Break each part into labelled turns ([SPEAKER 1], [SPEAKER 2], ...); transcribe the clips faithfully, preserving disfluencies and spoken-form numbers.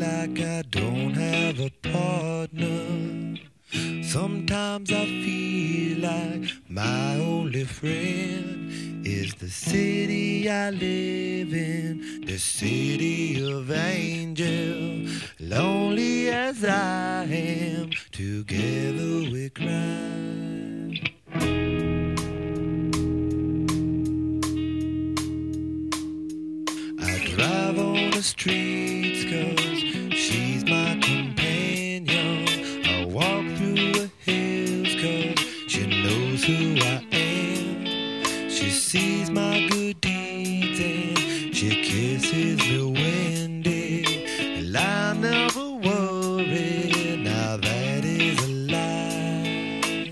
[SPEAKER 1] like I don't have a partner. Sometimes I feel like my only friend is the city I live in, the city of angels. Lonely as I am, together we cry. I drive on the streets 'cause she's my companion. I walk through the hills 'cause she knows who I am. She sees my good deeds and she kisses me when day. And I never worry, now that is a lie.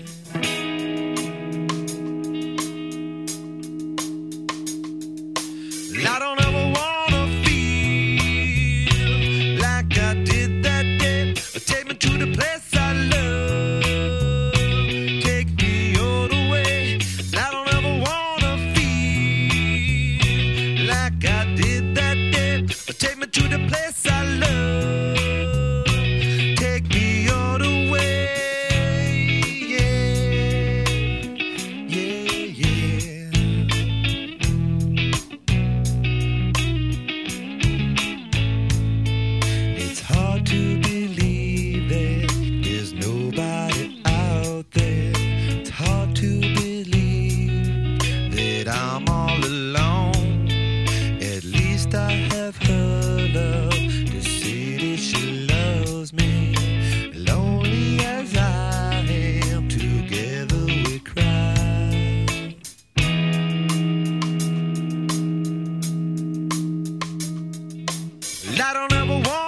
[SPEAKER 1] I don't ever wanna feel like I did that day. Take me to the place I love, take me all the way. I don't ever wanna feel like I did that day. Take me to the place I love, take me all the way. Yeah, yeah, yeah. It's hard to believe that there's nobody out there. It's hard to believe that I'm all alone. At least I have her love. The city, she loves me. Lonely as I am, together we cry. I don't ever want